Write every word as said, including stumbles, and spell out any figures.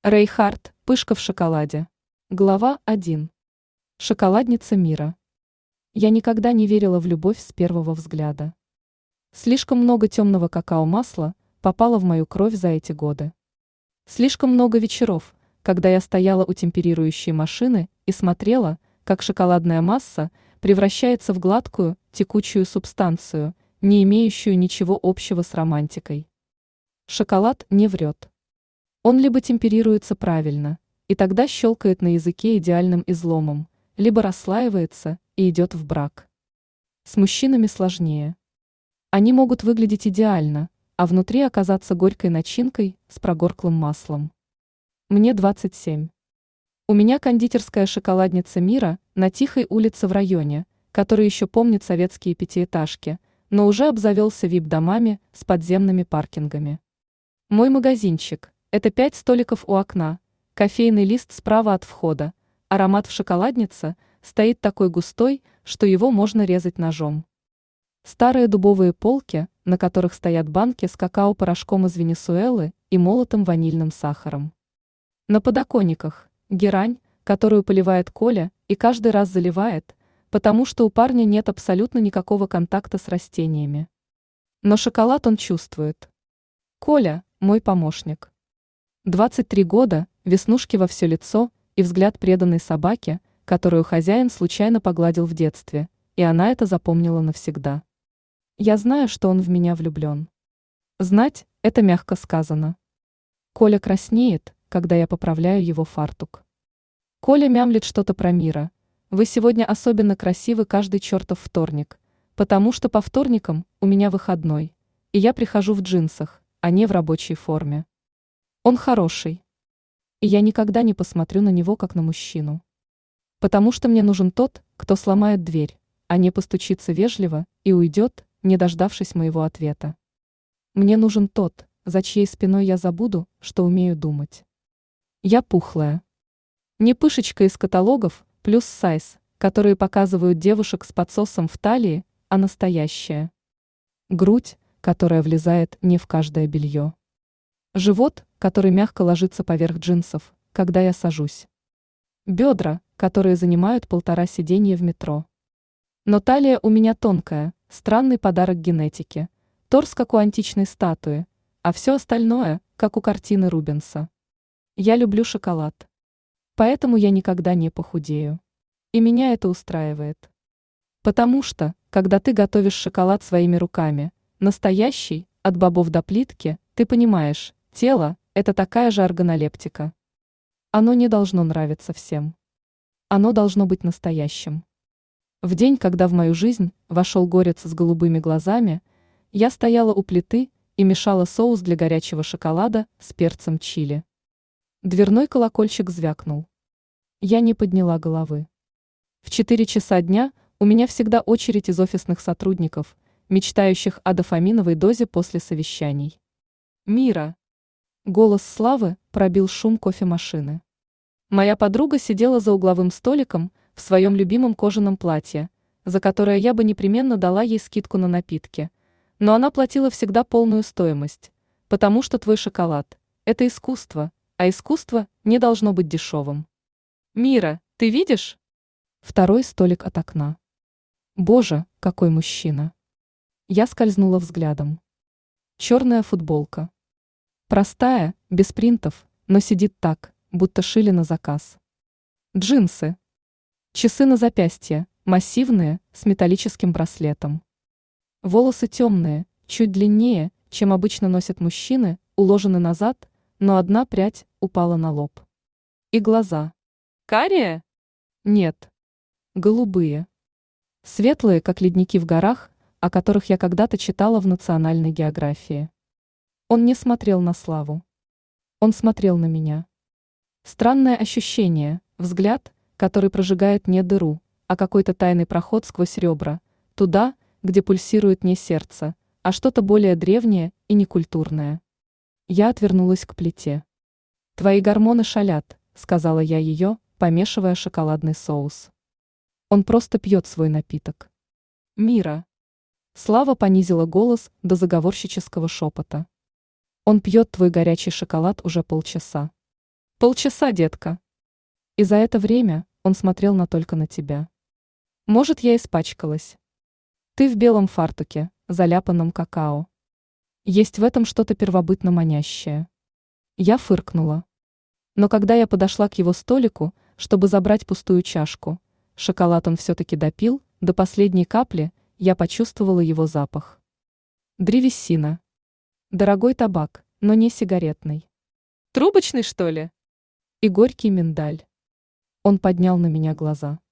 Рейхард, пышка в шоколаде. Глава один. Шоколадница мира. Я никогда не верила в любовь с первого взгляда. Слишком много темного какао-масла попало в мою кровь за эти годы. Слишком много вечеров, когда я стояла у темперирующей машины и смотрела, как шоколадная масса превращается в гладкую, текучую субстанцию, не имеющую ничего общего с романтикой. Шоколад не врет. Он либо темперируется правильно, и тогда щелкает на языке идеальным изломом, либо расслаивается и идет в брак. С мужчинами сложнее. Они могут выглядеть идеально, а внутри оказаться горькой начинкой с прогорклым маслом. Мне двадцать семь. У меня кондитерская шоколадница мира на тихой улице в районе, который еще помнит советские пятиэтажки, но уже обзавелся вип-домами с подземными паркингами. Мой магазинчик – это пять столиков у окна, кофейный лист справа от входа, аромат в шоколаднице стоит такой густой, что его можно резать ножом. Старые дубовые полки, на которых стоят банки с какао-порошком из Венесуэлы и молотым ванильным сахаром. На подоконниках – герань, которую поливает Коля и каждый раз заливает, потому что у парня нет абсолютно никакого контакта с растениями. Но шоколад он чувствует. Коля – мой помощник. двадцать три года, веснушки во все лицо и взгляд преданной собаки, которую хозяин случайно погладил в детстве, и она это запомнила навсегда. Я знаю, что он в меня влюблен. Знать – это мягко сказано. Коля краснеет, когда я поправляю его фартук. Коля мямлит что-то про мира. Вы сегодня особенно красивы каждый чертов вторник, потому что по вторникам у меня выходной, и я прихожу в джинсах, а не в рабочей форме. Он хороший. И я никогда не посмотрю на него как на мужчину. Потому что мне нужен тот, кто сломает дверь, а не постучится вежливо и уйдет, не дождавшись моего ответа. Мне нужен тот, за чьей спиной я забуду, что умею думать. Я пухлая. Не пышечка из каталогов плюс сайз, которые показывают девушек с подсосом в талии, а настоящая. Грудь, которая влезает не в каждое белье. Живот, который мягко ложится поверх джинсов, когда я сажусь. Бедра, которые занимают полтора сиденья в метро. Но талия у меня тонкая, странный подарок генетики, торс как у античной статуи, а все остальное, как у картины Рубенса. Я люблю шоколад. Поэтому я никогда не похудею. И меня это устраивает. Потому что, когда ты готовишь шоколад своими руками, настоящий, от бобов до плитки, ты понимаешь, тело – это такая же органолептика. Оно не должно нравиться всем. Оно должно быть настоящим. В день, когда в мою жизнь вошел горец с голубыми глазами, я стояла у плиты и мешала соус для горячего шоколада с перцем чили. Дверной колокольчик звякнул. Я не подняла головы. В четыре часа дня у меня всегда очередь из офисных сотрудников, мечтающих о дофаминовой дозе после совещаний. Мира. Голос Славы пробил шум кофемашины. Моя подруга сидела за угловым столиком в своем любимом кожаном платье, за которое я бы непременно дала ей скидку на напитки, но она платила всегда полную стоимость, потому что твой шоколад – это искусство, а искусство не должно быть дешевым. Мира, ты видишь? Второй столик от окна. Боже, какой мужчина. Я скользнула взглядом. Черная футболка. Простая, без принтов, но сидит так, будто шили на заказ. Джинсы. Часы на запястье, массивные, с металлическим браслетом. Волосы темные, чуть длиннее, чем обычно носят мужчины, уложены назад, но одна прядь упала на лоб. И глаза. Карие? Нет. Голубые. Светлые, как ледники в горах, о которых я когда-то читала в национальной географии. Он не смотрел на Славу. Он смотрел на меня. Странное ощущение, взгляд, который прожигает не дыру, а какой-то тайный проход сквозь ребра, туда, где пульсирует не сердце, а что-то более древнее и некультурное. Я отвернулась к плите. «Твои гормоны шалят», — сказала я ее, помешивая шоколадный соус. Он просто пьет свой напиток. Мира. Слава понизила голос до заговорщического шепота. Он пьет твой горячий шоколад уже полчаса. Полчаса, детка. И за это время он смотрел на только на тебя. Может, я испачкалась. Ты в белом фартуке, заляпанном какао. Есть в этом что-то первобытно манящее. Я фыркнула. Но когда я подошла к его столику, чтобы забрать пустую чашку, шоколад он все-таки допил, до последней капли я почувствовала его запах. Древесина. Дорогой табак, но не сигаретный. Трубочный, что ли? И горький миндаль. Он поднял на меня глаза.